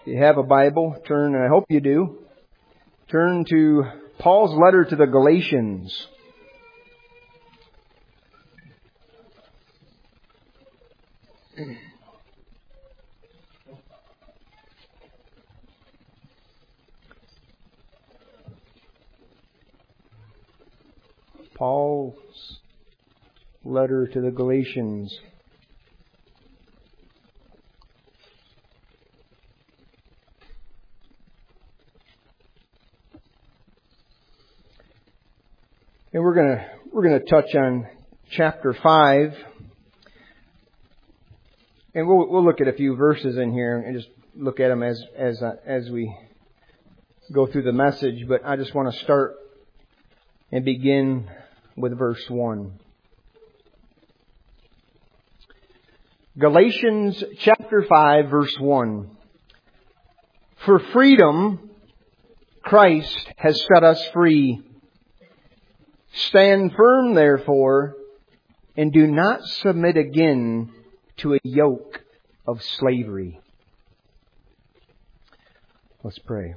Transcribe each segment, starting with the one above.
If you have a Bible, turn, and I hope you do, turn to Paul's letter to the Galatians. Paul's letter to the Galatians. And we're going to touch on chapter 5. And we'll look at a few verses in here and just look at them as we go through the message. But I just want to start and begin with verse 1. Galatians chapter 5, verse 1. For freedom, Christ has set us free. Stand firm, therefore, and do not submit again to a yoke of slavery. Let's pray.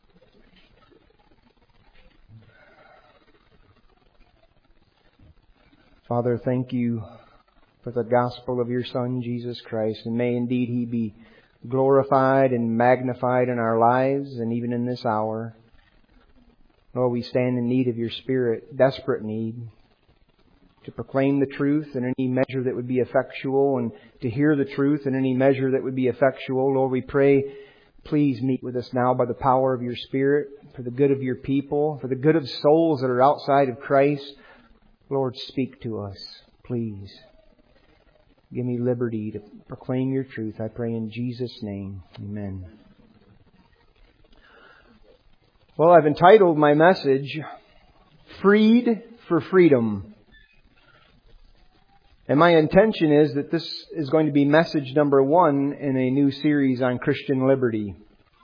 Father, thank you for the gospel of your Son, Jesus Christ, and may indeed He be glorified and magnified in our lives and even in this hour. Lord, we stand in need of your Spirit, desperate need, to proclaim the truth in any measure that would be effectual and to hear the truth in any measure that would be effectual. Lord, we pray, please meet with us now by the power of your Spirit, for the good of your people, for the good of souls that are outside of Christ. Lord, speak to us, please. Give me liberty to proclaim your truth. I pray in Jesus' name. Amen. Well, I've entitled my message, Freed for Freedom. And my intention is that this is going to be message number 1 in a new series on Christian liberty.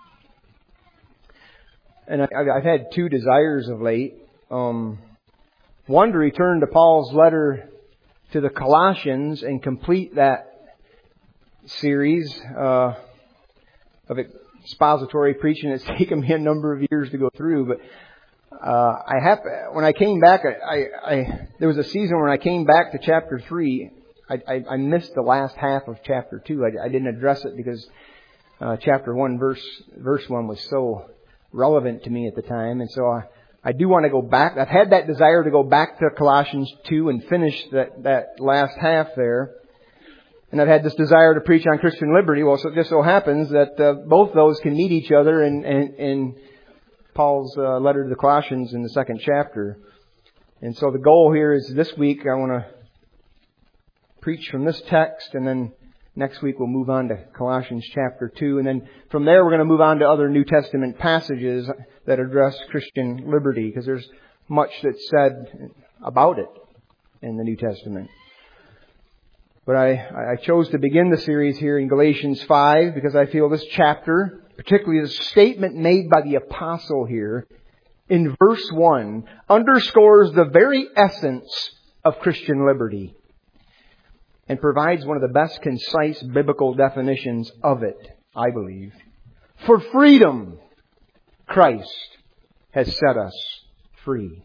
And I've had two desires of late. One, to return to Paul's letter to the Colossians and complete that series of expository preaching. It's taken me a number of years to go through, but when I came back, there was a season when I came back to chapter 3. I missed the last half of chapter 2. I didn't address it because chapter 1, verse 1 was so relevant to me at the time, and so I do want to go back. I've had that desire to go back to Colossians 2 and finish that last half there. And I've had this desire to preach on Christian liberty. Well, so it just so happens that both those can meet each other in Paul's letter to the Colossians in the 2nd chapter. And so the goal here is this week I want to preach from this text, and then next week we'll move on to Colossians chapter 2. And then from there we're going to move on to other New Testament passages that address Christian liberty, because there's much that's said about it in the New Testament. But I chose to begin the series here in Galatians 5 because I feel this chapter, particularly the statement made by the apostle here in verse 1, underscores the very essence of Christian liberty and provides one of the best concise biblical definitions of it, I believe. For freedom, Christ has set us free.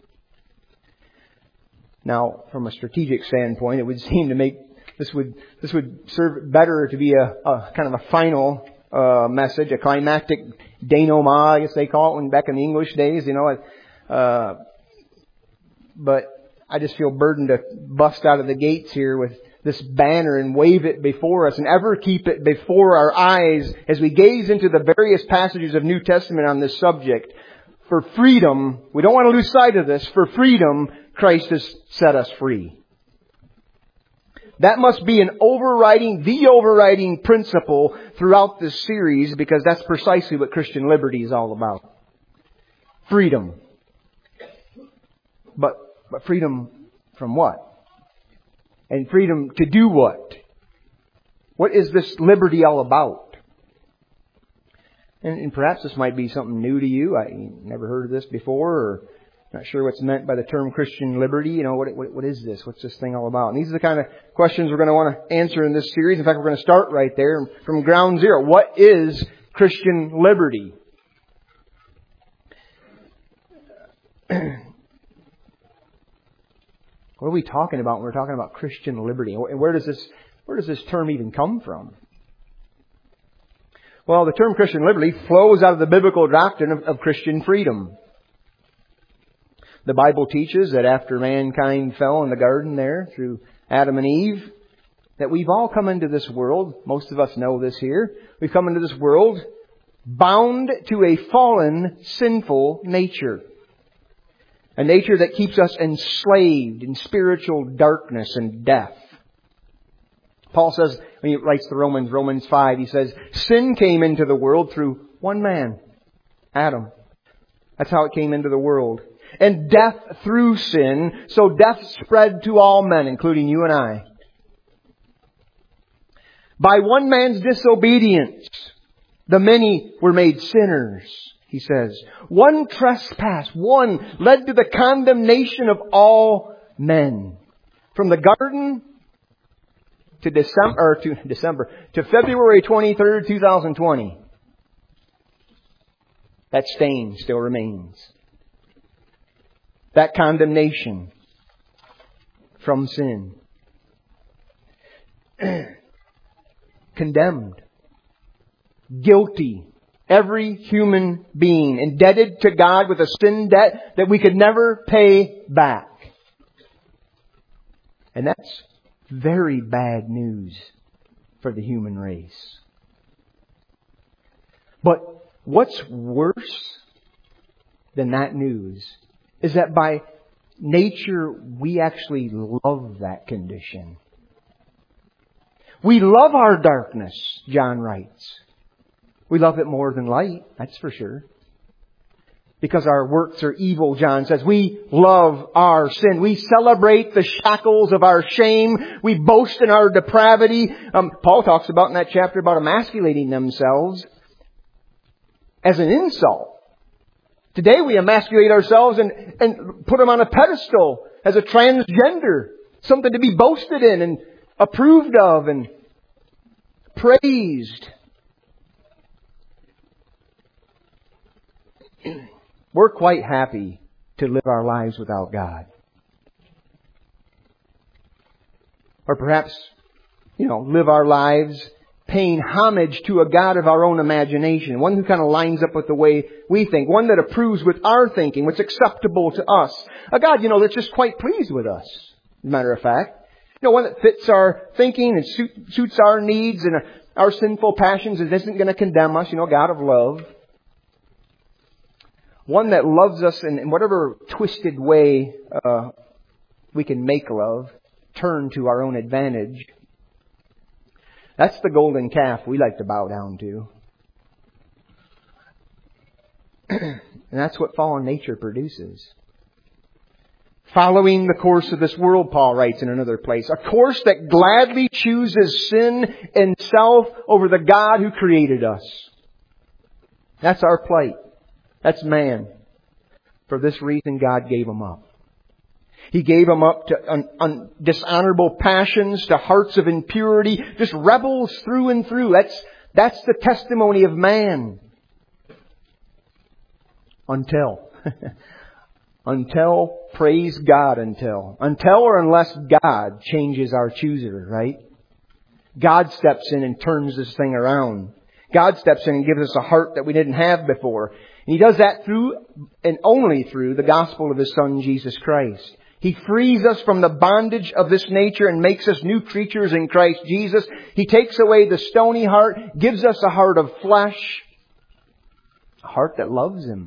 Now, from a strategic standpoint, it would seem to make this would serve better to be a kind of a final message, a climactic denouement, I guess they call it when back in the English days, but I just feel burdened to bust out of the gates here with this banner and wave it before us and ever keep it before our eyes as we gaze into the various passages of New Testament on this subject. For freedom, we don't want to lose sight of this. For freedom, Christ has set us free. That must be the overriding principle throughout this series, because that's precisely what Christian liberty is all about. Freedom. But freedom from what? And freedom to do what? What is this liberty all about? And perhaps this might be something new to you. I never heard of this before, or not sure what's meant by the term Christian liberty. What is this? What's this thing all about? And these are the kind of questions we're going to want to answer in this series. In fact, we're going to start right there from ground zero. What is Christian liberty. What are we talking about when we're talking about Christian liberty? And where does this term even come from? Well, the term Christian liberty flows out of the biblical doctrine of Christian freedom. The Bible teaches that after mankind fell in the garden there through Adam and Eve, that we've all come into this world, most of us know this here, we've come into this world bound to a fallen, sinful nature. A nature that keeps us enslaved in spiritual darkness and death. Paul says, when he writes to Romans 5, he says, sin came into the world through one man, Adam. That's how it came into the world. And death through sin, so death spread to all men, including you and I. By one man's disobedience, the many were made sinners, he says. One trespass, one led to the condemnation of all men. From the garden to February 23rd, 2020. That stain still remains. That condemnation from sin. Condemned. Guilty. Every human being indebted to God with a sin debt that we could never pay back. And that's very bad news for the human race. But what's worse than that news is that by nature we actually love that condition. We love our darkness, John writes. We love it more than light, that's for sure. Because our works are evil, John says. We love our sin. We celebrate the shackles of our shame. We boast in our depravity. Paul talks about in that chapter about emasculating themselves as an insult. Today we emasculate ourselves and put them on a pedestal as a transgender. Something to be boasted in and approved of and praised. We're quite happy to live our lives without God. Or perhaps, live our lives paying homage to a God of our own imagination. One who kind of lines up with the way we think. One that approves with our thinking, what's acceptable to us. A God, that's just quite pleased with us, as a matter of fact. One that fits our thinking and suits our needs and our sinful passions and isn't going to condemn us. God of love. One that loves us in whatever twisted way we can make love turn to our own advantage. That's the golden calf we like to bow down to. And that's what fallen nature produces. Following the course of this world, Paul writes in another place. A course that gladly chooses sin and self over the God who created us. That's our plight. That's man. For this reason, God gave him up. He gave him up to dishonorable passions, to hearts of impurity, just rebels through and through. That's the testimony of man. Until, praise God, until or unless God changes our chooser, right? God steps in and turns this thing around. God steps in and gives us a heart that we didn't have before. And He does that through and only through the gospel of His Son, Jesus Christ. He frees us from the bondage of this nature and makes us new creatures in Christ Jesus. He takes away the stony heart, gives us a heart of flesh, a heart that loves Him.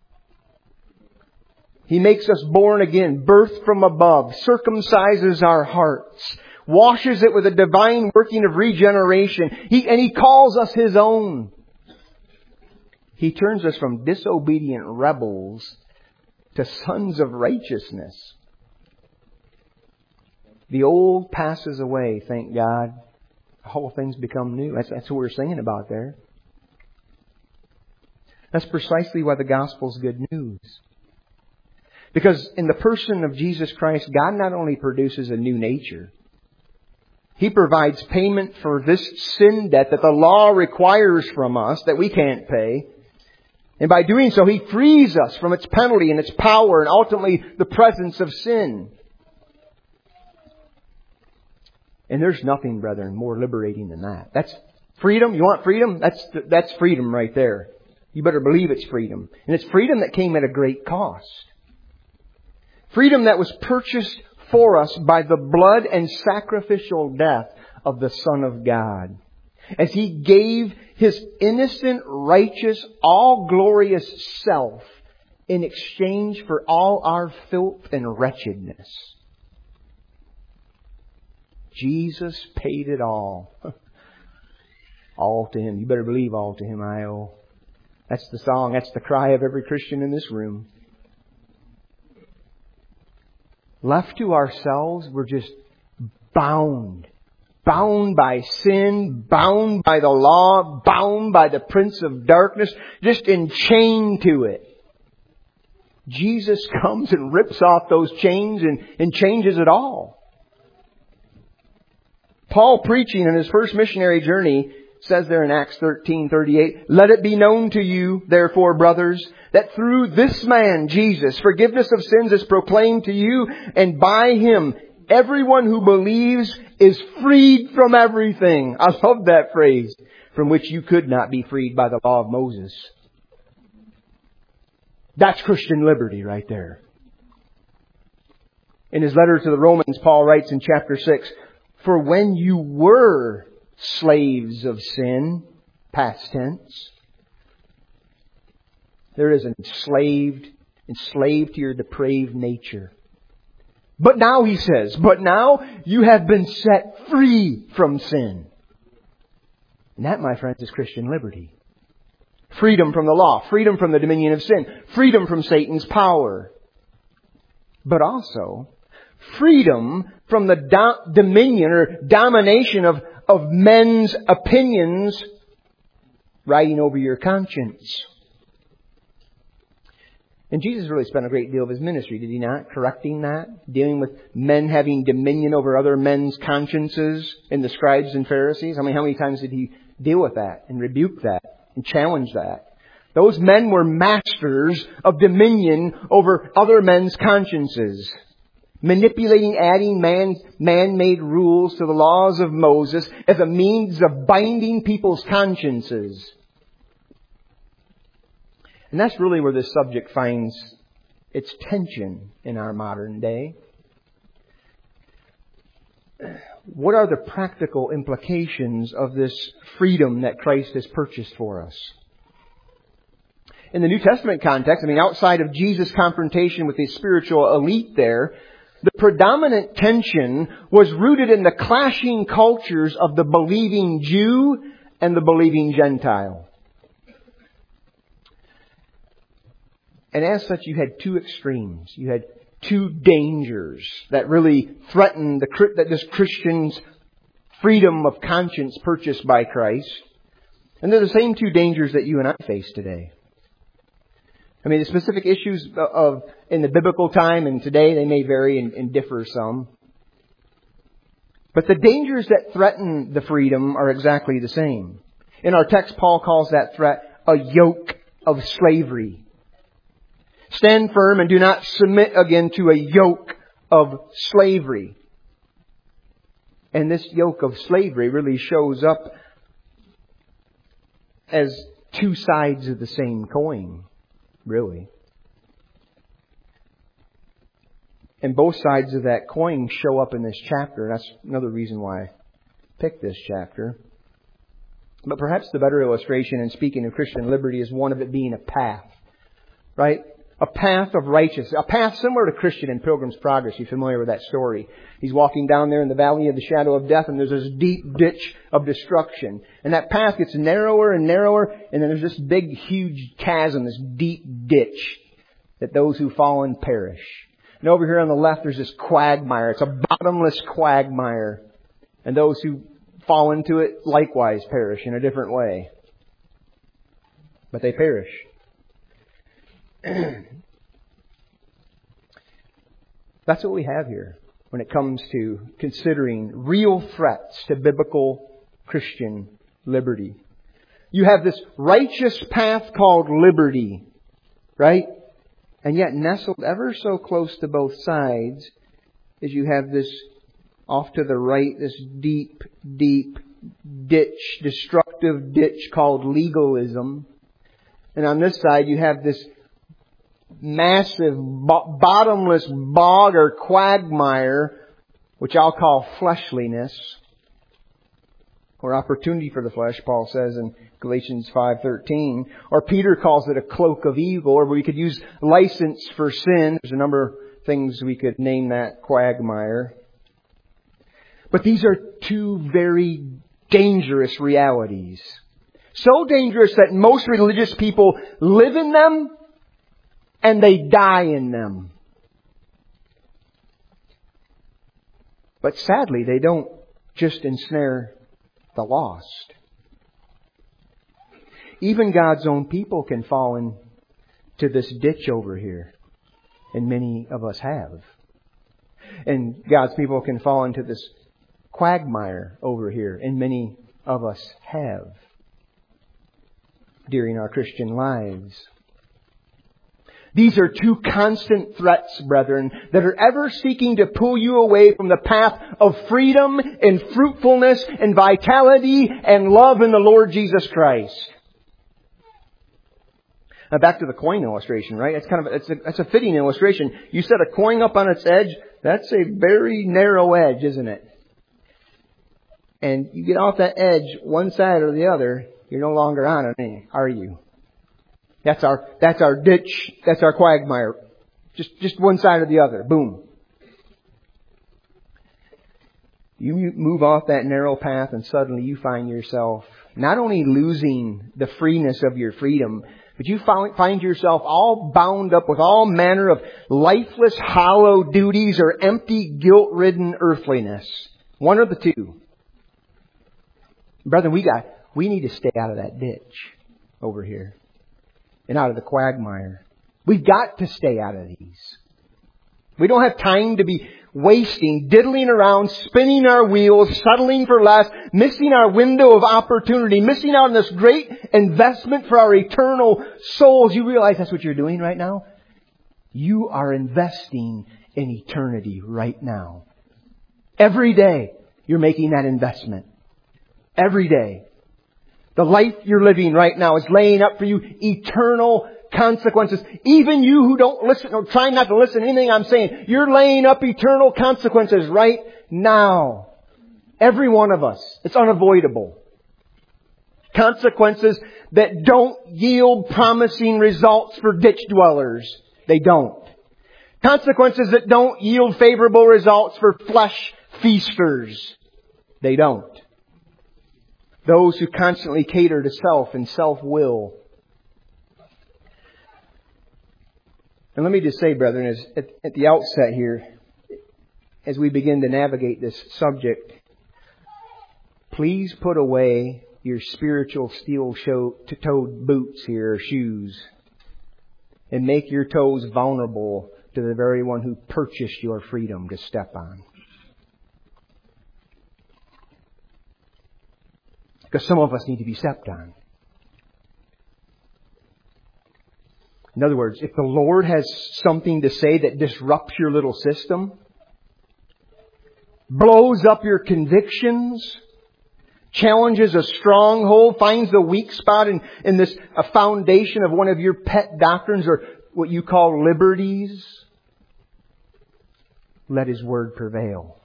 He makes us born again, birthed from above, circumcises our hearts, washes it with a divine working of regeneration. He calls us His own. He turns us from disobedient rebels to sons of righteousness. The old passes away, thank God. All things become new. That's what we're singing about there. That's precisely why the gospel's good news. Because in the person of Jesus Christ, God not only produces a new nature, He provides payment for this sin debt that the law requires from us that we can't pay. And by doing so, He frees us from its penalty and its power and ultimately the presence of sin. And there's nothing, brethren, more liberating than that. That's freedom. You want freedom? That's freedom right there. You better believe it's freedom. And it's freedom that came at a great cost. Freedom that was purchased for us by the blood and sacrificial death of the Son of God. As He gave His innocent, righteous, all-glorious self in exchange for all our filth and wretchedness. Jesus paid it all. All to Him. You better believe all to Him I owe. That's the song. That's the cry of every Christian in this room. Left to ourselves, we're just bound. Bound by sin, bound by the law, bound by the prince of darkness, just enchained to it. Jesus comes and rips off those chains and changes it all. Paul, preaching in his first missionary journey, says there in Acts 13:38, "Let it be known to you, therefore, brothers, that through this man, Jesus, forgiveness of sins is proclaimed to you, and by Him, everyone who believes is freed from everything." I love that phrase. From which you could not be freed by the law of Moses. That's Christian liberty right there. In his letter to the Romans, Paul writes in chapter 6, "For when you were slaves of sin," past tense. There is enslaved to your depraved nature. But now, he says, but now you have been set free from sin. And that, my friends, is Christian liberty. Freedom from the law, freedom from the dominion of sin, freedom from Satan's power. But also, freedom from the dominion or domination of men's opinions riding over your conscience. And Jesus really spent a great deal of His ministry, did He not? Correcting that, dealing with men having dominion over other men's consciences in the scribes and Pharisees. I mean, how many times did He deal with that and rebuke that and challenge that? Those men were masters of dominion over other men's consciences. Manipulating, adding man-made rules to the laws of Moses as a means of binding people's consciences. And that's really where this subject finds its tension in our modern day. What are the practical implications of this freedom that Christ has purchased for us? In the New Testament context, outside of Jesus' confrontation with the spiritual elite there, the predominant tension was rooted in the clashing cultures of the believing Jew and the believing Gentile. And as such, you had two extremes. You had two dangers that really threatened this Christian's freedom of conscience purchased by Christ. And they're the same two dangers that you and I face today. The specific issues in the biblical time and today, they may vary and differ some. But the dangers that threaten the freedom are exactly the same. In our text, Paul calls that threat a yoke of slavery. Stand firm and do not submit again to a yoke of slavery. And this yoke of slavery really shows up as two sides of the same coin, really. And both sides of that coin show up in this chapter. That's another reason why I picked this chapter. But perhaps the better illustration in speaking of Christian liberty is one of it being a path. Right? A path of righteousness. A path similar to Christian in Pilgrim's Progress. You're familiar with that story. He's walking down there in the valley of the shadow of death, and there's this deep ditch of destruction. And that path gets narrower and narrower, and then there's this big, huge chasm, this deep ditch that those who fall in perish. And over here on the left, there's this quagmire. It's a bottomless quagmire. And those who fall into it likewise perish in a different way. But they perish. That's what we have here. when it comes to considering real threats to biblical Christian liberty. You have this righteous path called liberty, right? And yet nestled ever so close to both sides is you have this off to the right, this deep, deep ditch, destructive ditch called legalism. And on this side you have this massive, bottomless bog or quagmire, which I'll call fleshliness, or opportunity for the flesh, Paul says in Galatians 5:13. Or Peter calls it a cloak of evil, or we could use license for sin. There's a number of things we could name that quagmire. But these are two very dangerous realities. So dangerous that most religious people live in them and they die in them. But sadly, they don't just ensnare the lost. Even God's own people can fall into this ditch over here. And many of us have. And God's people can fall into this quagmire over here. And many of us have during our Christian lives. These are two constant threats, brethren, that are ever seeking to pull you away from the path of freedom and fruitfulness and vitality and love in the Lord Jesus Christ. Now back to the coin illustration, right? It's a fitting illustration. You set a coin up on its edge. That's a very narrow edge, isn't it? And you get off that edge, one side or the other, you're no longer on it, are you? That's our ditch. That's our quagmire. Just one side or the other. Boom. You move off that narrow path and suddenly you find yourself not only losing the freeness of your freedom, but you find yourself all bound up with all manner of lifeless, hollow duties or empty, guilt-ridden earthliness. One of the two. Brethren, we need to stay out of that ditch over here. And out of the quagmire. We've got to stay out of these. We don't have time to be wasting, diddling around, spinning our wheels, settling for less, missing our window of opportunity, missing out on this great investment for our eternal souls. You realize that's what you're doing right now? You are investing in eternity right now. Every day you're making that investment. Every day. The life you're living right now is laying up for you eternal consequences. Even you who don't listen or try not to listen to anything I'm saying, you're laying up eternal consequences right now. Every one of us. It's unavoidable. Consequences that don't yield promising results for ditch dwellers. They don't. Consequences that don't yield favorable results for flesh feasters. They don't. Those who constantly cater to self and self-will. And let me just say, brethren, at the outset here, as we begin to navigate this subject, please put away your spiritual steel-toed boots here, or shoes, and make your toes vulnerable to the very one who purchased your freedom to step on. Because some of us need to be stepped on. In other words, if the Lord has something to say that disrupts your little system, blows up your convictions, challenges a stronghold, finds the weak spot in this a foundation of one of your pet doctrines or what you call liberties, let His Word prevail.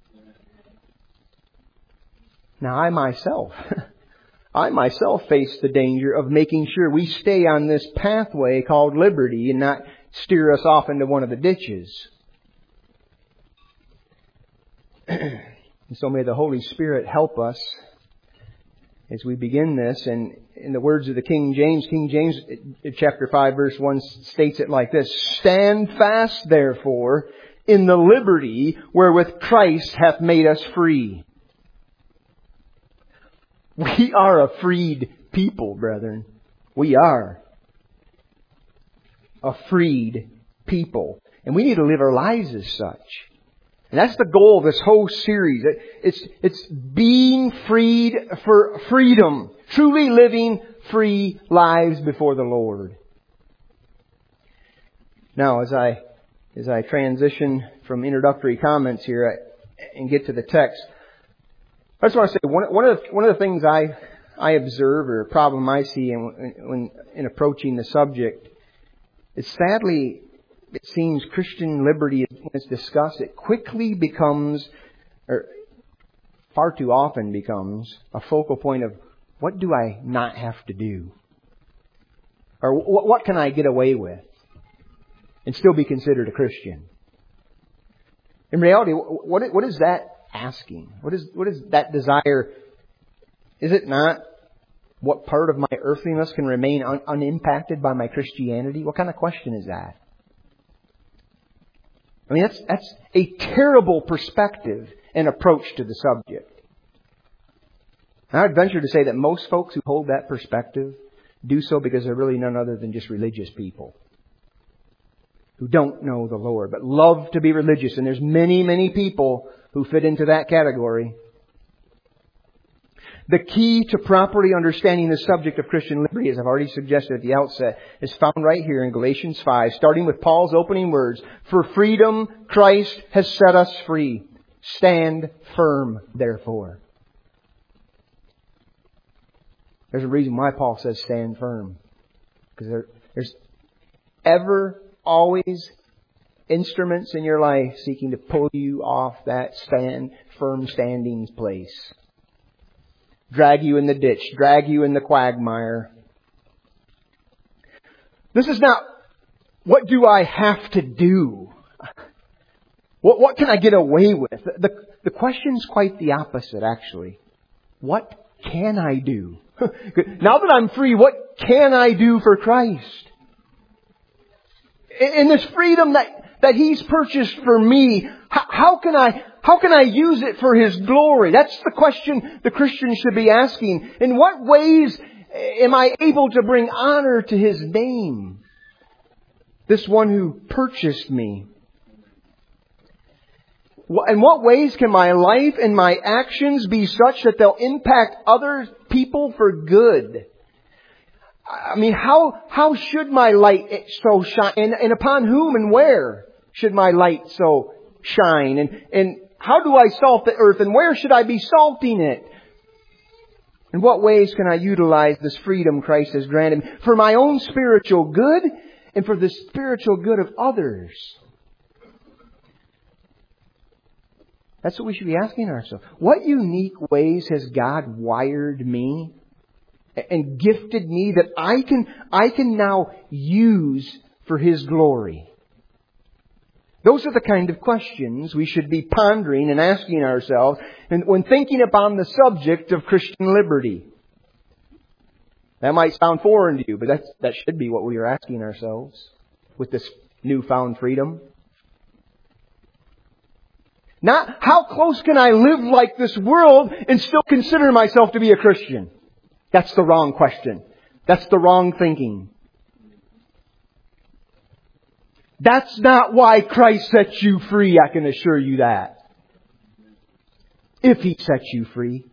Now, I myself face the danger of making sure we stay on this pathway called liberty and not steer us off into one of the ditches. And so may the Holy Spirit help us as we begin this. And in the words of the King James chapter 5 verse 1 states it like this: "Stand fast, therefore, in the liberty wherewith Christ hath made us free." We are a freed people, brethren. We are a freed people. And we need to live our lives as such. And that's the goal of this whole series. It's being freed for freedom. Truly living free lives before the Lord. Now, as I transition from introductory comments here and get to the text, I just want to say one of the things I observe, or a problem I see in approaching the subject, is sadly, it seems Christian liberty, when it's discussed, it quickly becomes, or far too often becomes, a focal point of, what do I not have to do? Or what can I get away with and still be considered a Christian? In reality, what is that asking? What is that desire? Is it not what part of my earthliness can remain unimpacted by my Christianity? What kind of question is that? I mean, that's a terrible perspective and approach to the subject. And I would venture to say that most folks who hold that perspective do so because they're really none other than just religious people who don't know the Lord, but love to be religious. And there's many, many people who fit into that category. The key to properly understanding the subject of Christian liberty, as I've already suggested at the outset, is found right here in Galatians 5, starting with Paul's opening words. For freedom, Christ has set us free. Stand firm, therefore. There's a reason why Paul says stand firm. Because there's always instruments in your life seeking to pull you off that firm standing place. Drag you in the ditch. Drag you in the quagmire. This is not, what do I have to do? What can I get away with? The question's quite the opposite, actually. What can I do? Now that I'm free, what can I do for Christ? In this freedom that He's purchased for me, how can I use it for His glory? That's the question the Christian should be asking. In what ways am I able to bring honor to His name? This one who purchased me. In what ways can my life and my actions be such that they'll impact other people for good? I mean, how should my light so shine? And upon whom and where should my light so shine? And how do I salt the earth? And where should I be salting it? In what ways can I utilize this freedom Christ has granted me for my own spiritual good and for the spiritual good of others? That's what we should be asking ourselves. What unique ways has God wired me and gifted me that I can now use for His glory? Those are the kind of questions we should be pondering and asking ourselves when thinking upon the subject of Christian liberty. That might sound foreign to you, but that should be what we are asking ourselves with this newfound freedom. Not how close can I live like this world and still consider myself to be a Christian? That's the wrong question. That's the wrong thinking. That's not why Christ sets you free, I can assure you that. If He sets you free.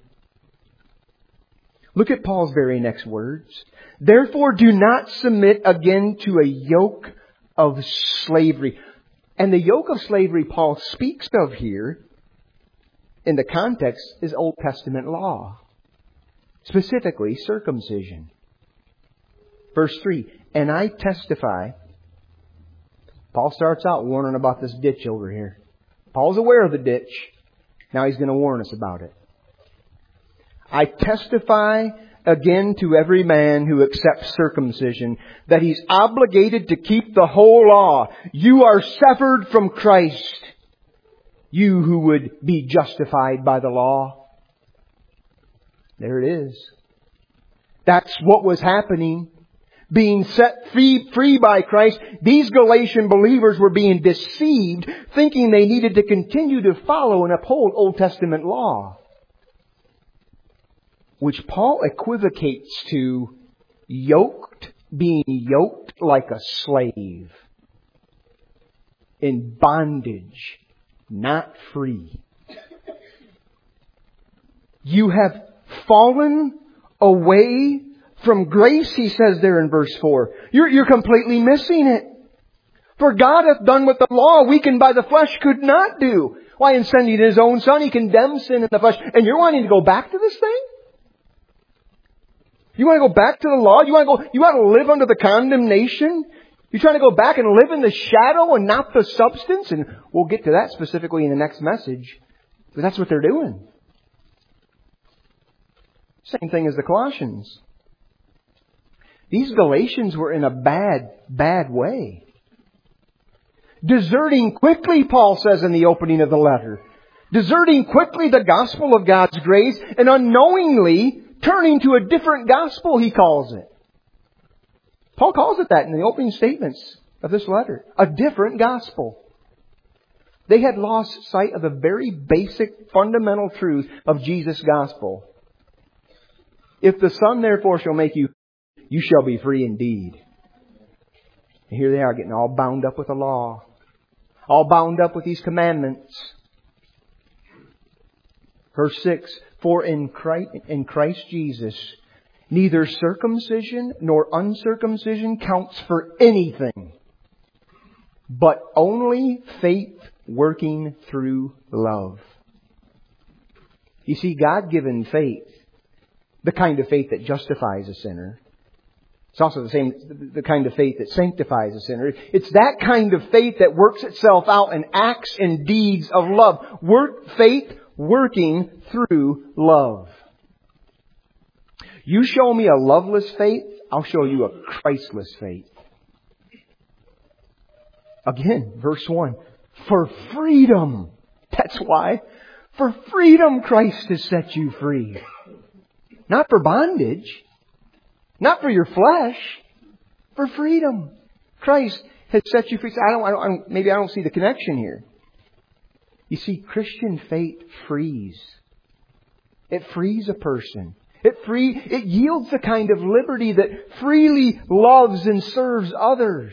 Look at Paul's very next words. Therefore do not submit again to a yoke of slavery. And the yoke of slavery Paul speaks of here, in the context, is Old Testament law. Specifically, circumcision. Verse 3, and I testify. Paul starts out warning about this ditch over here. Paul's aware of the ditch. Now he's going to warn us about it. I testify again to every man who accepts circumcision that he's obligated to keep the whole law. You are severed from Christ, you who would be justified by the law. There it is. That's what was happening. Being set free by Christ, these Galatian believers were being deceived, thinking they needed to continue to follow and uphold Old Testament law, which Paul equivocates to being yoked like a slave, in bondage not free. You have fallen away from grace, he says there in verse 4. You're completely missing it. For God hath done what the law, weakened by the flesh, could not do. Why, in sending His own Son, He condemned sin in the flesh. And you're wanting to go back to this thing? You want to go back to the law? You want to live under the condemnation? You're trying to go back and live in the shadow and not the substance? And we'll get to that specifically in the next message. But that's what they're doing. Same thing as the Colossians. These Galatians were in a bad way. Deserting quickly, Paul says in the opening of the letter. Deserting quickly the gospel of God's grace and unknowingly turning to a different gospel, he calls it. Paul calls it that in the opening statements of this letter. A different gospel. They had lost sight of the very basic, fundamental truth of Jesus' gospel. If the Son therefore shall make you, you shall be free indeed. And here they are getting all bound up with the law. All bound up with these commandments. Verse 6, for in Christ Jesus, neither circumcision nor uncircumcision counts for anything, but only faith working through love. You see, God-given faith, the kind of faith that justifies a sinner, it's also the kind of faith that sanctifies a sinner. It's that kind of faith that works itself out in acts and deeds of love. Faith working through love. You show me a loveless faith, I'll show you a Christless faith. Again, verse 1. For freedom. That's why. For freedom Christ has set you free. Not for bondage. Not for your flesh. For freedom. Christ has set you free. Maybe I don't see the connection here. You see, Christian faith frees. It frees a person. It yields the kind of liberty that freely loves and serves others.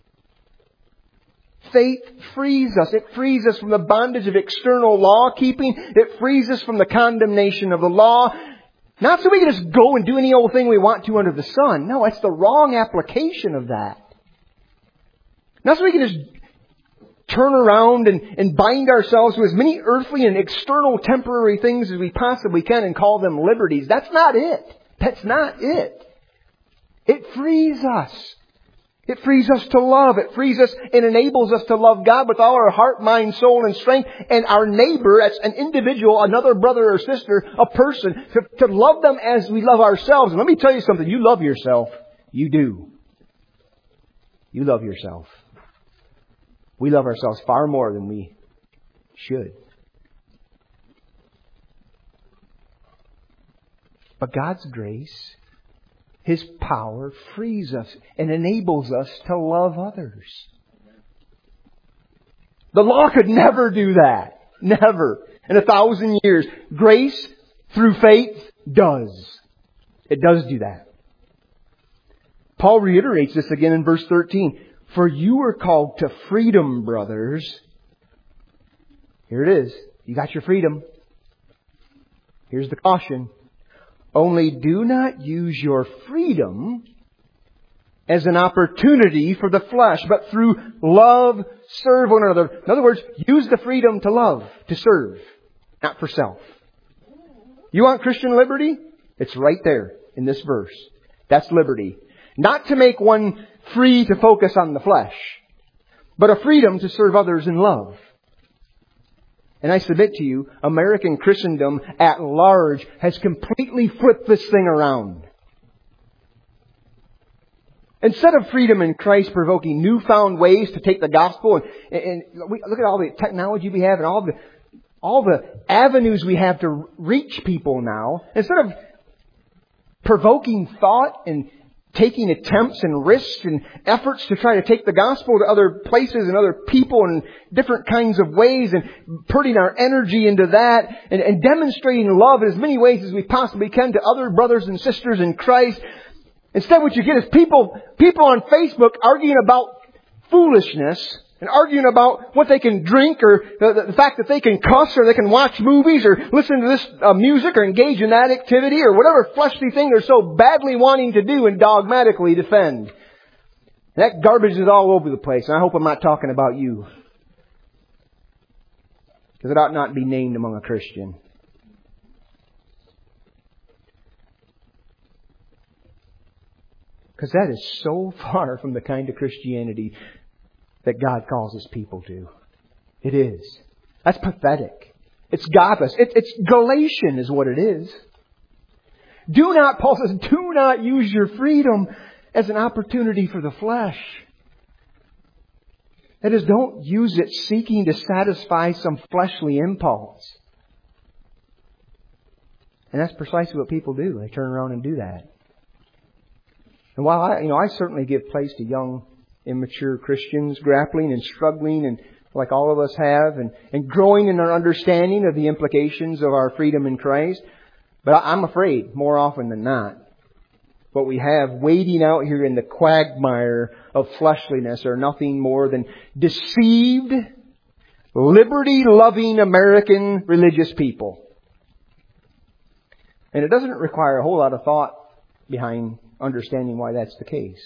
Faith frees us. It frees us from the bondage of external law keeping. It frees us from the condemnation of the law. Not so we can just go and do any old thing we want to under the sun. No, it's the wrong application of that. Not so we can just turn around and bind ourselves to as many earthly and external temporary things as we possibly can and call them liberties. That's not it. That's not it. It frees us. It frees us to love. It frees us and enables us to love God with all our heart, mind, soul, and strength. And our neighbor, as an individual, another brother or sister, a person, to love them as we love ourselves. And let me tell you something. You love yourself. You do. You love yourself. We love ourselves far more than we should. But God's grace, His power frees us and enables us to love others. The law could never do that. Never. In 1,000 years. Grace through faith does. It does do that. Paul reiterates this again in verse 13. For you are called to freedom, brothers. Here it is. You got your freedom. Here's the caution. Only do not use your freedom as an opportunity for the flesh, but through love serve one another. In other words, use the freedom to love, to serve, not for self. You want Christian liberty? It's right there in this verse. That's liberty. Not to make one free to focus on the flesh, but a freedom to serve others in love. And I submit to you, American Christendom at large has completely flipped this thing around. Instead of freedom in Christ provoking newfound ways to take the gospel, and look at all the technology we have and all the avenues we have to reach people now, instead of provoking thought and taking attempts and risks and efforts to try to take the gospel to other places and other people in different kinds of ways and putting our energy into that and demonstrating love in as many ways as we possibly can to other brothers and sisters in Christ. Instead, what you get is people on Facebook arguing about foolishness and arguing about what they can drink, or the fact that they can cuss, or they can watch movies, or listen to this music, or engage in that activity, or whatever fleshly thing they're so badly wanting to do and dogmatically defend. That garbage is all over the place, and I hope I'm not talking about you. Because it ought not be named among a Christian. Because that is so far from the kind of Christianity that God calls His people to. It is. That's pathetic. It's godless. It's Galatian is what it is. Paul says, do not use your freedom as an opportunity for the flesh. That is, don't use it seeking to satisfy some fleshly impulse. And that's precisely what people do. They turn around and do that. And while I certainly give place to young, immature Christians grappling and struggling, and like all of us have, and growing in our understanding of the implications of our freedom in Christ, but I'm afraid more often than not, what we have wading out here in the quagmire of fleshliness are nothing more than deceived, liberty-loving American religious people. And it doesn't require a whole lot of thought behind understanding why that's the case.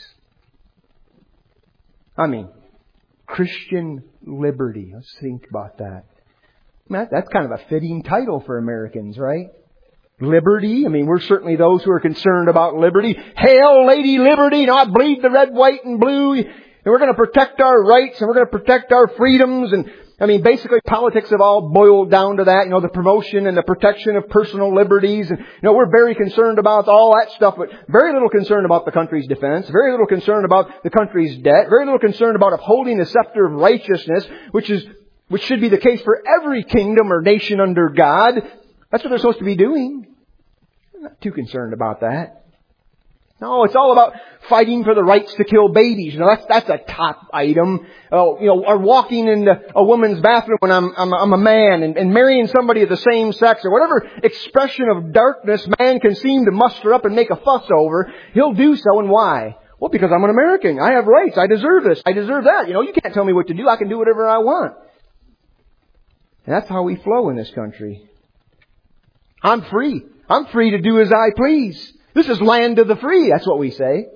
I mean, Christian liberty. Let's think about that. That's kind of a fitting title for Americans, right? Liberty. I mean, we're certainly those who are concerned about liberty. Hail, Lady Liberty! I bleed the red, white, and blue. And we're going to protect our rights, and we're going to protect our freedoms. And I mean, basically, politics have all boiled down to that. The promotion and the protection of personal liberties. And we're very concerned about all that stuff, but very little concerned about the country's defense. Very little concerned about the country's debt. Very little concerned about upholding the scepter of righteousness, which should be the case for every kingdom or nation under God. That's what they're supposed to be doing. I'm not too concerned about that. No, it's all about fighting for the rights to kill babies. That's a top item. Or walking in a woman's bathroom when I'm a man, and marrying somebody of the same sex, or whatever expression of darkness man can seem to muster up and make a fuss over, he'll do so. And why? Well, because I'm an American. I have rights. I deserve this. I deserve that. You can't tell me what to do. I can do whatever I want. And that's how we flow in this country. I'm free. I'm free to do as I please. This is land of the free. That's what we say.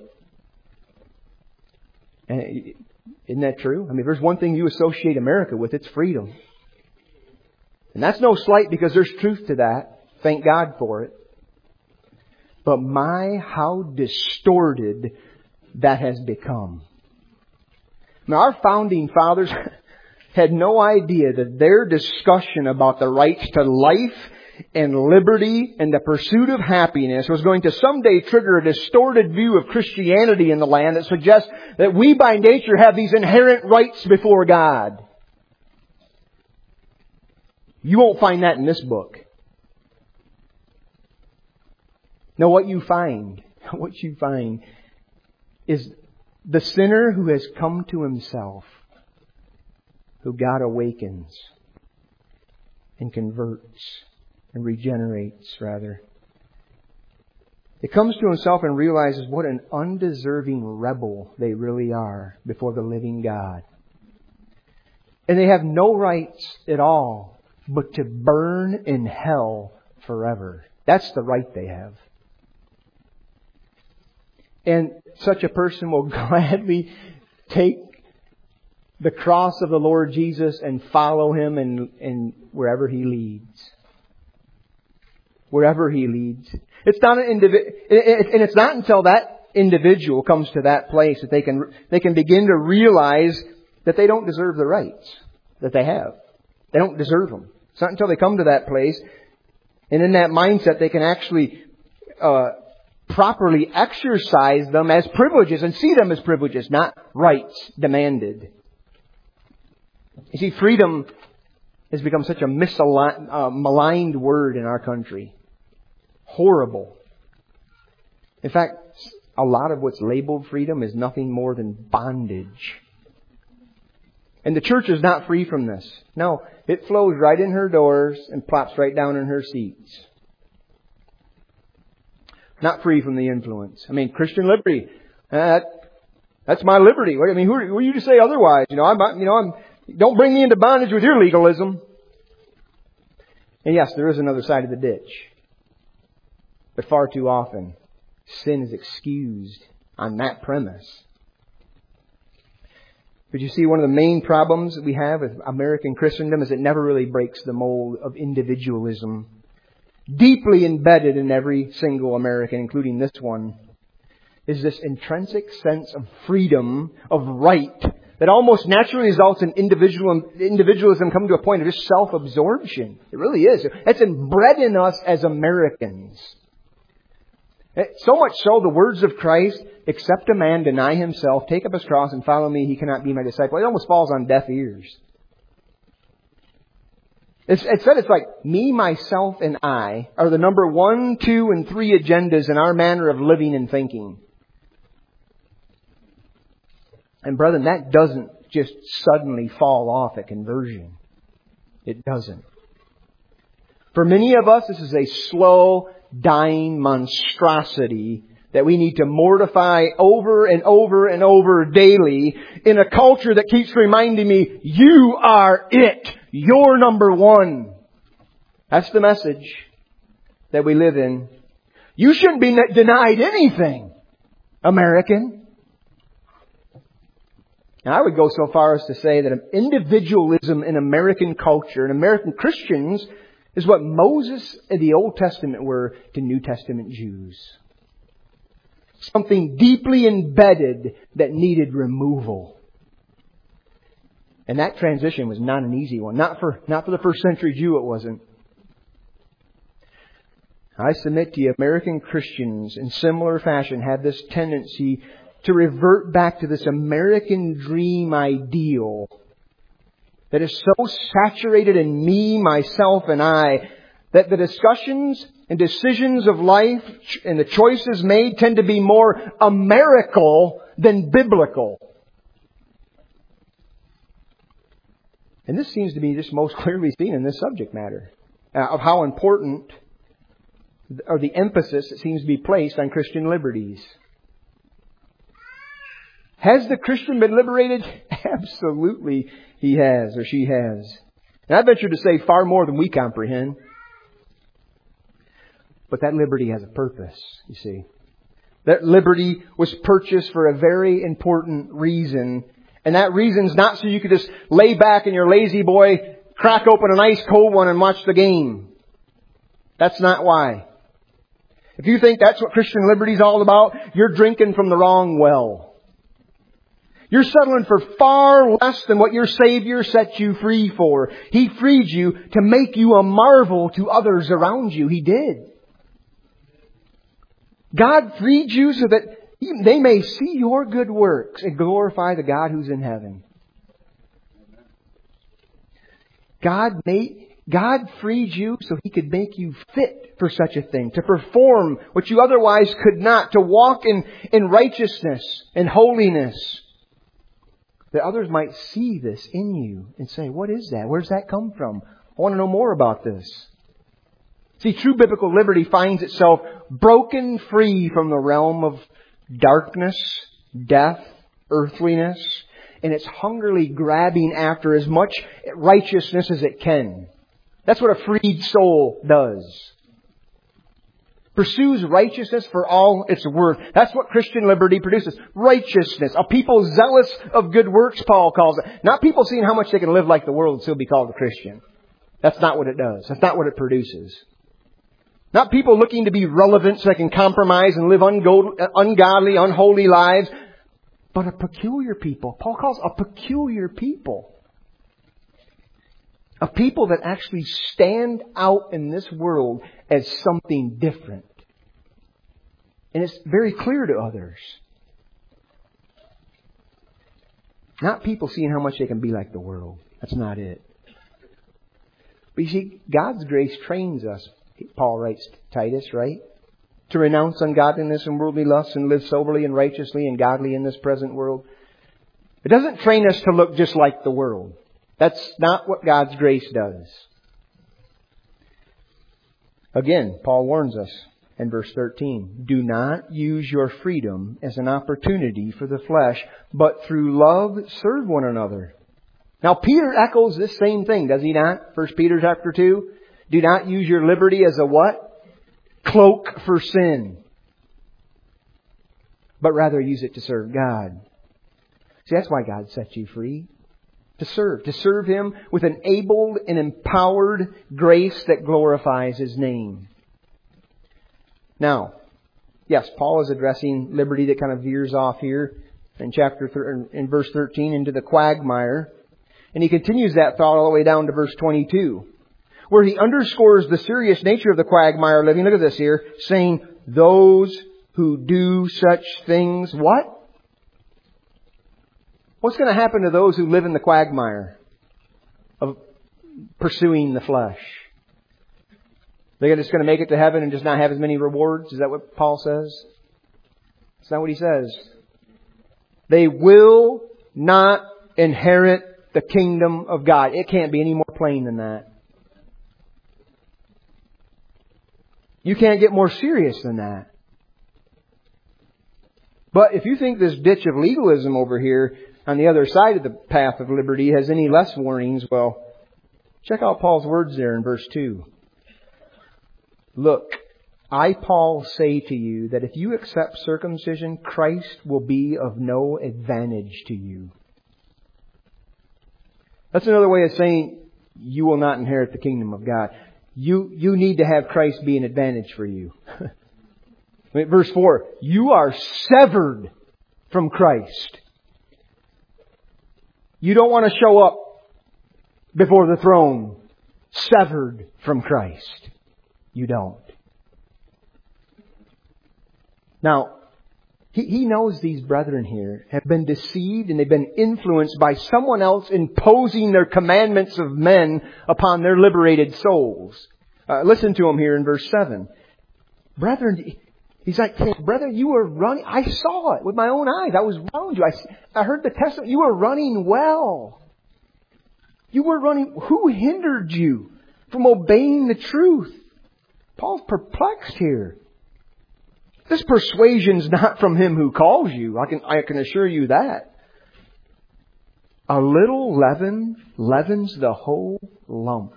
And isn't that true? I mean, if there's one thing you associate America with, it's freedom. And that's no slight, because there's truth to that. Thank God for it. But how distorted that has become. Now, our founding fathers had no idea that their discussion about the rights to life and liberty and the pursuit of happiness was going to someday trigger a distorted view of Christianity in the land that suggests that we by nature have these inherent rights before God. You won't find that in this book. No, what you find is the sinner who has come to himself, who God awakens and converts. And regenerates, rather. It comes to himself and realizes what an undeserving rebel they really are before the living God. And they have no rights at all but to burn in hell forever. That's the right they have. And such a person will gladly take the cross of the Lord Jesus and follow Him in wherever He leads. Wherever He leads. It's not and it's not until that individual comes to that place that they can begin to realize that they don't deserve the rights that they have. They don't deserve them. It's not until they come to that place, and in that mindset they can actually properly exercise them as privileges and see them as privileges, not rights demanded. You see, freedom has become such a maligned word in our country. Horrible. In fact, a lot of what's labeled freedom is nothing more than bondage. And the church is not free from this. No, it flows right in her doors and plops right down in her seats. Not free from the influence. I mean, Christian liberty, that's That's my liberty. I mean, who are you to say otherwise? Don't bring me into bondage with your legalism. And yes, there is another side of the ditch. But far too often, sin is excused on that premise. But you see, one of the main problems that we have with American Christendom is it never really breaks the mold of individualism. Deeply embedded in every single American, including this one, is this intrinsic sense of freedom, of right, that almost naturally results in individualism coming to a point of just self-absorption. It really is. It's inbred in us as Americans. So much so, the words of Christ, except a man deny himself, take up his cross and follow me, he cannot be my disciple. It almost falls on deaf ears. It's said it's like me, myself, and I are the number 1, 2, and 3 agendas in our manner of living and thinking. And brethren, that doesn't just suddenly fall off at conversion. It doesn't. For many of us, this is a slow, dying monstrosity that we need to mortify over and over and over daily in a culture that keeps reminding me, you are it. You're number 1. That's the message that we live in. You shouldn't be denied anything, American. And I would go so far as to say that individualism in American culture and American Christians is what Moses in the Old Testament were to New Testament Jews. Something deeply embedded that needed removal. And that transition was not an easy one. Not for the first century Jew, it wasn't. I submit to you, American Christians in similar fashion have this tendency to revert back to this American dream ideal that is so saturated in me, myself, and I, that the discussions and decisions of life and the choices made tend to be more Americal than biblical. And this seems to be just most clearly seen in this subject matter of how important, or the emphasis that seems to be placed on Christian liberties. Has the Christian been liberated? Absolutely he has, or she has. And I venture to say far more than we comprehend. But that liberty has a purpose, you see. That liberty was purchased for a very important reason. And that reason's not so you could just lay back in your lazy boy, crack open an ice cold one and watch the game. That's not why. If you think that's what Christian liberty's all about, you're drinking from the wrong well. You're settling for far less than what your Savior set you free for. He freed you to make you a marvel to others around you. He did. God freed you so that they may see your good works and glorify the God who's in heaven. God freed you so He could make you fit for such a thing, to perform what you otherwise could not, to walk in righteousness and holiness. That others might see this in you and say, what is that? Where's that come from? I want to know more about this. See, true biblical liberty finds itself broken free from the realm of darkness, death, earthliness, and it's hungrily grabbing after as much righteousness as it can. That's what a freed soul does. Pursues righteousness for all it's worth. That's what Christian liberty produces. Righteousness. A people zealous of good works, Paul calls it. Not people seeing how much they can live like the world and still be called a Christian. That's not what it does. That's not what it produces. Not people looking to be relevant so they can compromise and live ungodly, unholy lives. But a peculiar people. Paul calls a peculiar people. A people that actually stand out in this world as something different. And it's very clear to others. Not people seeing how much they can be like the world. That's not it. But you see, God's grace trains us, Paul writes to Titus, right? To renounce ungodliness and worldly lusts and live soberly and righteously and godly in this present world. It doesn't train us to look just like the world. That's not what God's grace does. Again, Paul warns us. And verse 13, do not use your freedom as an opportunity for the flesh, but through love serve one another. Now Peter echoes this same thing, does he not? 1 Peter chapter 2. Do not use your liberty as a what? Cloak for sin. But rather use it to serve God. See, that's why God set you free. To serve Him with an able and empowered grace that glorifies His name. Now, yes, Paul is addressing liberty that kind of veers off here in verse 13 into the quagmire. And he continues that thought all the way down to verse 22, where he underscores the serious nature of the quagmire living. Look at this here, saying, those who do such things, what? What's going to happen to those who live in the quagmire of pursuing the flesh? They're just going to make it to heaven and just not have as many rewards? Is that what Paul says? That's not what he says. They will not inherit the kingdom of God. It can't be any more plain than that. You can't get more serious than that. But if you think this ditch of legalism over here on the other side of the path of liberty has any less warnings, well, check out Paul's words there in verse 2. Look, I, Paul, say to you that if you accept circumcision, Christ will be of no advantage to you. That's another way of saying you will not inherit the kingdom of God. You need to have Christ be an advantage for you. Verse 4, you are severed from Christ. You don't want to show up before the throne severed from Christ. You don't. Now, he knows these brethren here have been deceived and they've been influenced by someone else imposing their commandments of men upon their liberated souls. Listen to him here in verse 7. Brethren, he's like, brother, you were running. I saw it with my own eyes. I was around you. I heard the testimony. You were running well. You were running. Who hindered you from obeying the truth? Paul's perplexed here. This persuasion's not from Him who calls you. I can assure you that. A little leaven leavens the whole lump.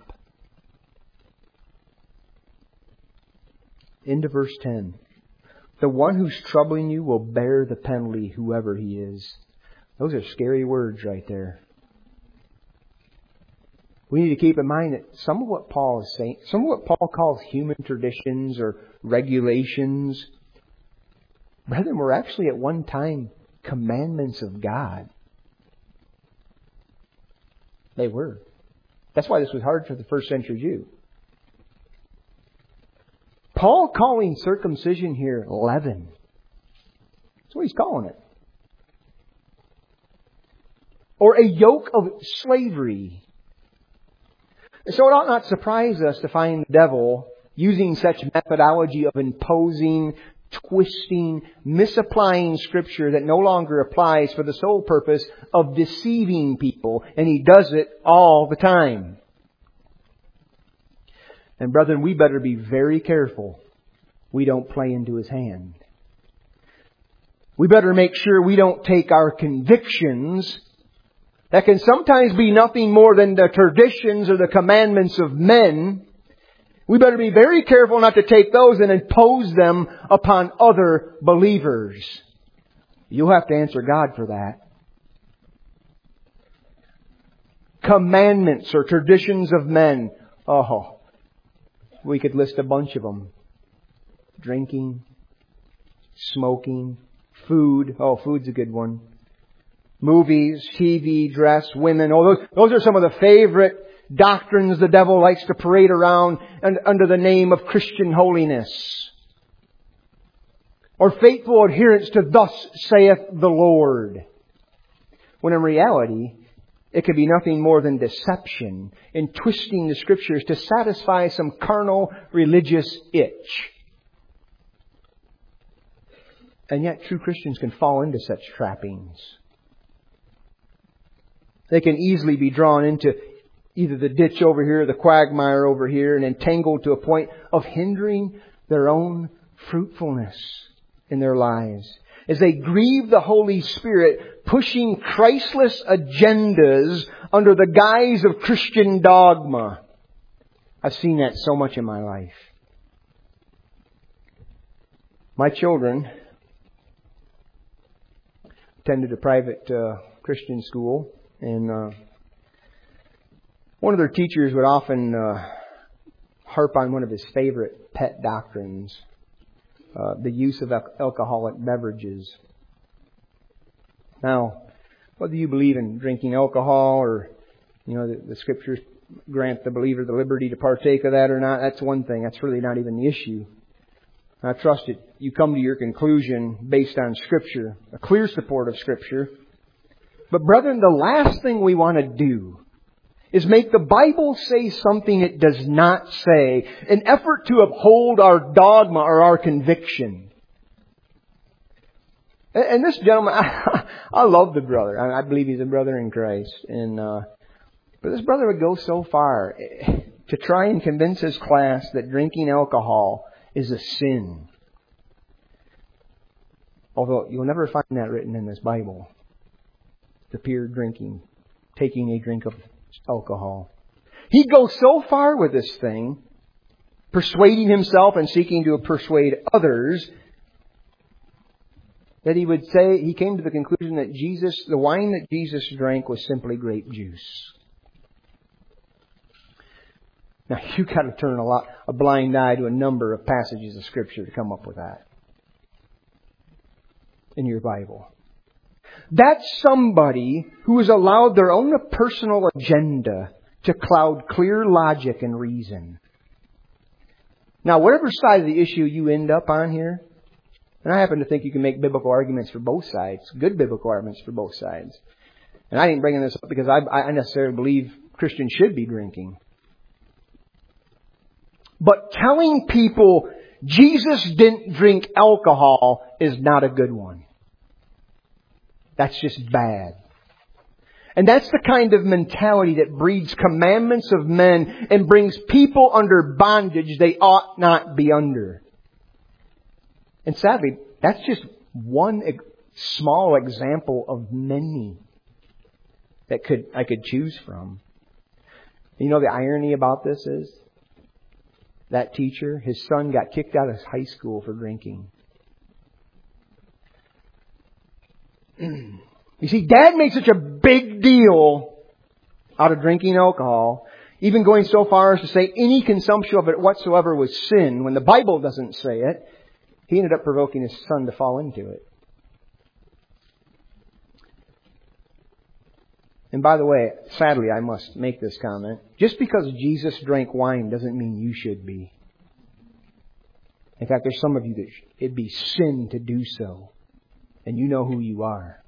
Into verse 10. The one who's troubling you will bear the penalty, whoever he is. Those are scary words right there. We need to keep in mind that some of what Paul is saying, some of what Paul calls human traditions or regulations, brethren, were actually at one time commandments of God. They were. That's why this was hard for the first century Jew. Paul calling circumcision here leaven. That's what he's calling it. Or a yoke of slavery. So it ought not surprise us to find the devil using such methodology of imposing, twisting, misapplying Scripture that no longer applies for the sole purpose of deceiving people. And he does it all the time. And brethren, we better be very careful we don't play into his hand. We better make sure we don't take our convictions that can sometimes be nothing more than the traditions or the commandments of men. We better be very careful not to take those and impose them upon other believers. You'll have to answer God for that. Commandments or traditions of men. Oh, we could list a bunch of them. Drinking, smoking, food. Oh, food's a good one. Movies, TV, dress, women. Oh, those are some of the favorite doctrines the devil likes to parade around under the name of Christian holiness. Or faithful adherence to thus saith the Lord. When in reality, it could be nothing more than deception in twisting the Scriptures to satisfy some carnal religious itch. And yet true Christians can fall into such trappings. They can easily be drawn into either the ditch over here or the quagmire over here and entangled to a point of hindering their own fruitfulness in their lives. As they grieve the Holy Spirit, pushing Christless agendas under the guise of Christian dogma. I've seen that so much in my life. My children attended a private Christian school, and one of their teachers would often harp on one of his favorite pet doctrines, the use of alcoholic beverages. Now, whether you believe in drinking alcohol or, the Scriptures grant the believer the liberty to partake of that or not, that's one thing. That's really not even the issue. I trust that you come to your conclusion based on Scripture, a clear support of Scripture. But brethren, the last thing we want to do is make the Bible say something it does not say, in effort to uphold our dogma or our conviction. And this gentleman, I love the brother. I believe he's a brother in Christ. But this brother would go so far to try and convince his class that drinking alcohol is a sin. Although you'll never find that written in this Bible. The peer drinking, taking a drink of alcohol. He'd go so far with this thing, persuading himself and seeking to persuade others, that he would say, he came to the conclusion that the wine that Jesus drank was simply grape juice. Now, you've got to turn a blind eye to a number of passages of Scripture to come up with that in your Bible. That's somebody who has allowed their own personal agenda to cloud clear logic and reason. Now, whatever side of the issue you end up on here, and I happen to think you can make biblical arguments for both sides, good biblical arguments for both sides. And I ain't bringing this up because I necessarily believe Christians should be drinking. But telling people Jesus didn't drink alcohol is not a good one. That's just bad. And that's the kind of mentality that breeds commandments of men and brings people under bondage they ought not be under. And sadly, that's just one small example of many that I could choose from. You know, the irony about this is, that teacher, his son got kicked out of high school for drinking. You see, Dad made such a big deal out of drinking alcohol, even going so far as to say any consumption of it whatsoever was sin, when the Bible doesn't say it. He ended up provoking his son to fall into it. And by the way, sadly, I must make this comment. Just because Jesus drank wine doesn't mean you should be. In fact, there's some of you that it'd be sin to do so. And you know who you are.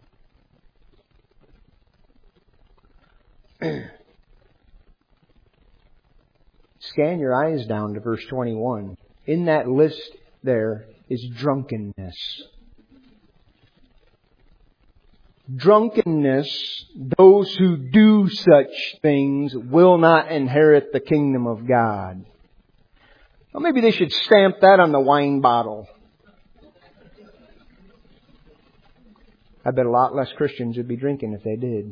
Scan your eyes down to verse 21. In that list there is drunkenness. Drunkenness, those who do such things will not inherit the kingdom of God. Well, maybe they should stamp that on the wine bottle. I bet a lot less Christians would be drinking if they did.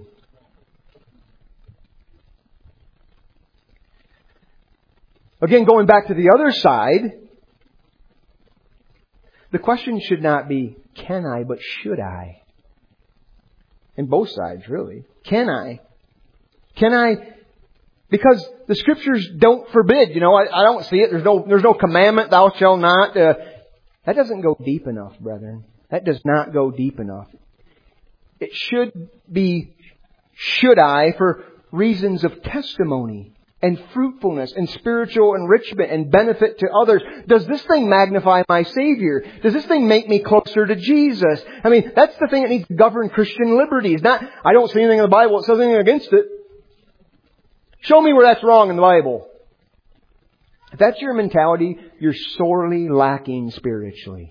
Again, going back to the other side, the question should not be, can I, but should I? And both sides, really. Can I? Can I? Because the Scriptures don't forbid. I don't see it. There's no commandment, thou shalt not. That doesn't go deep enough, brethren. That does not go deep enough. It should be, should I, for reasons of testimony and fruitfulness and spiritual enrichment and benefit to others. Does this thing magnify my Savior? Does this thing make me closer to Jesus? I mean, that's the thing that needs to govern Christian liberty. It's not, I don't see anything in the Bible that says anything against it. Show me where that's wrong in the Bible. If that's your mentality, you're sorely lacking spiritually.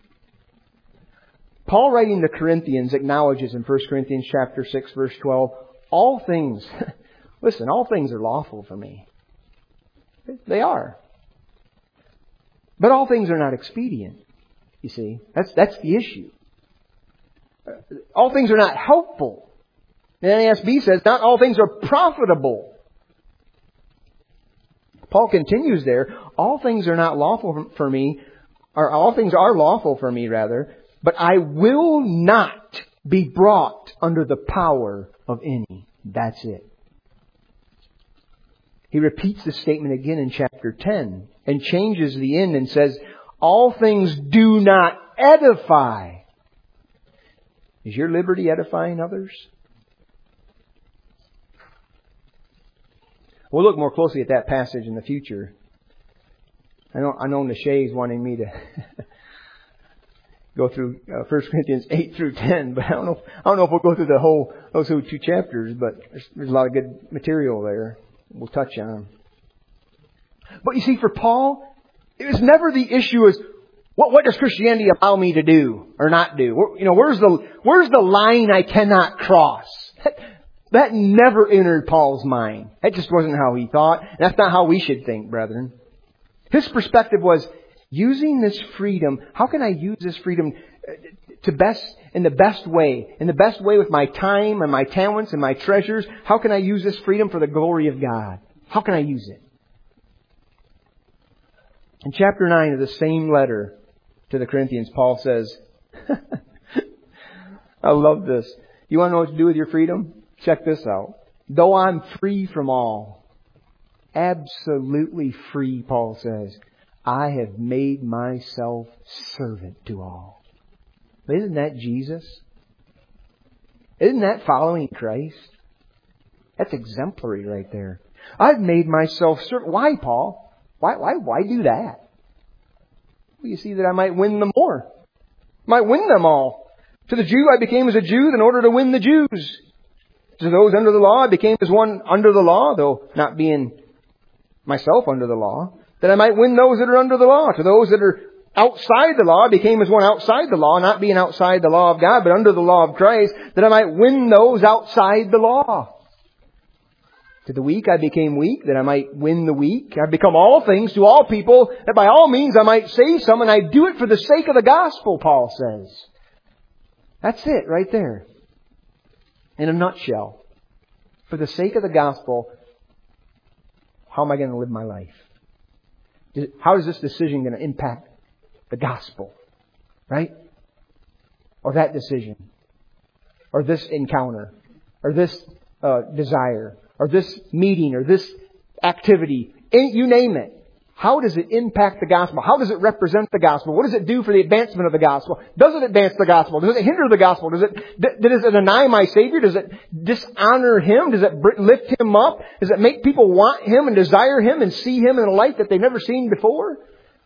Paul, writing to Corinthians, acknowledges in 1 Corinthians chapter 6, verse 12, all things... Listen, all things are lawful for me. They are. But all things are not expedient. You see, that's the issue. All things are not helpful. The NASB says not all things are profitable. Paul continues there, all things are not lawful for me, or all things are lawful for me rather, but I will not be brought under the power of any. That's it. He repeats the statement again in chapter 10 and changes the end and says, all things do not edify. Is your liberty edifying others? We'll look more closely at that passage in the future. I know Nashay's wanting me to go through 1 Corinthians 8 through 10, but I don't know if we'll go through those two chapters, but there's a lot of good material there we'll touch on. But you see, for Paul, it was never the issue as what does Christianity allow me to do or not do? Where's the line I cannot cross? That never entered Paul's mind. That just wasn't how he thought. And that's not how we should think, brethren. His perspective was, using this freedom, how can I use this freedom in the best way? In the best way with my time and my talents and my treasures. How can I use this freedom for the glory of God? How can I use it? In chapter 9 of the same letter to the Corinthians, Paul says, I love this. You want to know what to do with your freedom? Check this out. Though I'm free from all, absolutely free, Paul says, I have made myself servant to all. Isn't that Jesus? Isn't that following Christ? That's exemplary right there. I've made myself servant. Why, Paul? Why do that? Well, you see that I might win them more. Might win them all. To the Jew I became as a Jew in order to win the Jews. To those under the law I became as one under the law, though not being myself under the law, that I might win those that are under the law. To those that are outside the law I became as one outside the law, not being outside the law of God, but under the law of Christ, that I might win those outside the law. To the weak I became weak, that I might win the weak. I've become all things to all people, that by all means I might save some, and I do it for the sake of the gospel, Paul says. That's it right there. In a nutshell. For the sake of the gospel, how am I going to live my life? How is this decision going to impact the gospel? Right? Or that decision. Or this encounter. Or this desire. Or this meeting, or this activity, you name it. How does it impact the gospel? How does it represent the gospel? What does it do for the advancement of the gospel? Does it advance the gospel? Does it hinder the gospel? Does it deny my Savior? Does it dishonor Him? Does it lift Him up? Does it make people want Him and desire Him and see Him in a light that they've never seen before?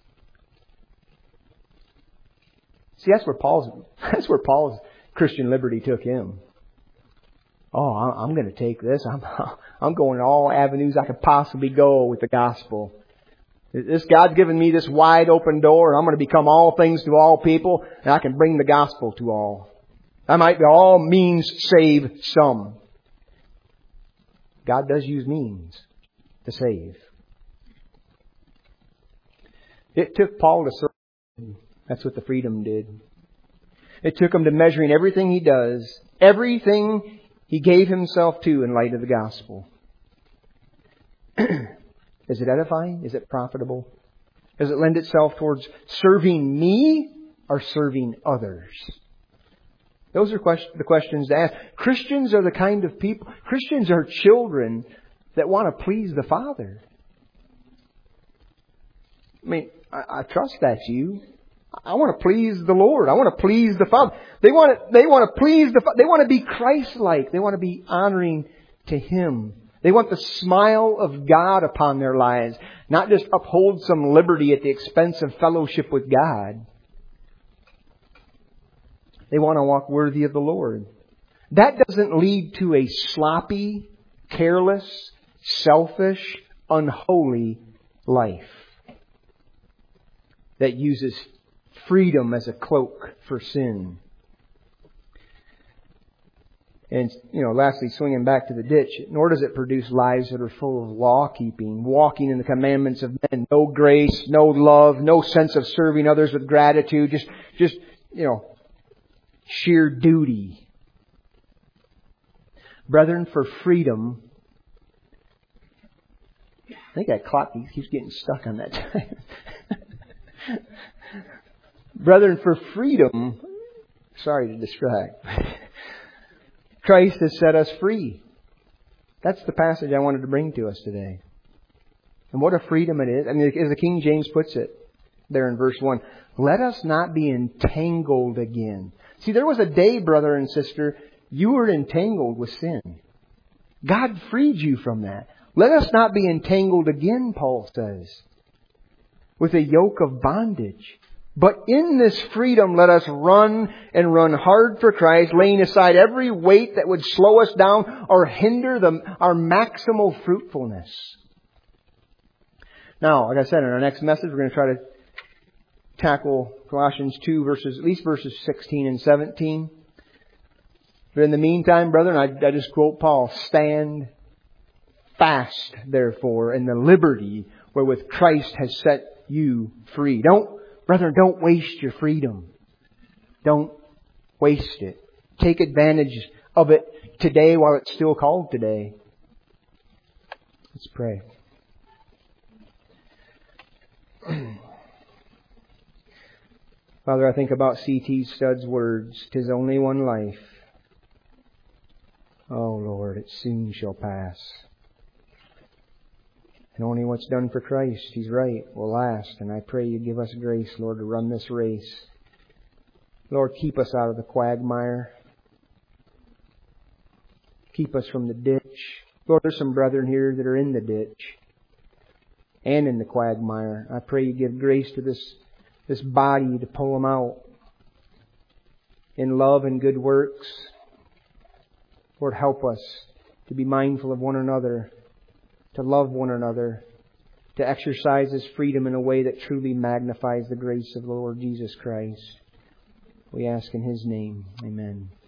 See, that's where Paul's Christian liberty took him. Oh, I'm going to take this. I'm going all avenues I could possibly go with the gospel. This God's given me this wide open door. I'm going to become all things to all people, and I can bring the gospel to all. I might by all means save some. God does use means to save. It took Paul to serve. That's what the freedom did. It took him to measuring everything he does, everything he gave himself to in light of the gospel. Is it edifying? Is it profitable? Does it lend itself towards serving me or serving others? Those are the questions to ask. Christians are the kind of people, Christians are children that want to please the Father. I mean, I trust that's you. I want to please the Lord. I want to please the Father. They want to please the Father. They want to be Christ-like. They want to be honoring to Him. They want the smile of God upon their lives, not just uphold some liberty at the expense of fellowship with God. They want to walk worthy of the Lord. That doesn't lead to a sloppy, careless, selfish, unholy life that uses freedom as a cloak for sin. And, lastly, swinging back to the ditch, nor does it produce lives that are full of law-keeping, walking in the commandments of men. No grace, no love, no sense of serving others with gratitude, just sheer duty. Brethren, for freedom, I think that clock keeps getting stuck on that time. Brethren, for freedom, sorry to distract, Christ has set us free. That's the passage I wanted to bring to us today. And what a freedom it is. I mean, as the King James puts it there in verse 1, let us not be entangled again. See, there was a day, brother and sister, you were entangled with sin. God freed you from that. Let us not be entangled again, Paul says, with a yoke of bondage. But in this freedom, let us run and run hard for Christ, laying aside every weight that would slow us down or hinder our maximal fruitfulness. Now, like I said, in our next message, we're going to try to tackle Colossians 2 at least verses 16 and 17. But in the meantime, brethren, I just quote Paul, stand fast, therefore, in the liberty wherewith Christ has set you free. Brethren, don't waste your freedom. Don't waste it. Take advantage of it today while it's still called today. Let's pray. Father, I think about C.T. Studd's words, "'Tis only one life. Oh, Lord, it soon shall pass. And only what's done for Christ, He's right, will last. And I pray You give us grace, Lord, to run this race. Lord, keep us out of the quagmire. Keep us from the ditch. Lord, there's some brethren here that are in the ditch and in the quagmire. I pray You give grace to this body to pull them out in love and good works. Lord, help us to be mindful of one another, to love one another, to exercise this freedom in a way that truly magnifies the grace of the Lord Jesus Christ. We ask in His name. Amen.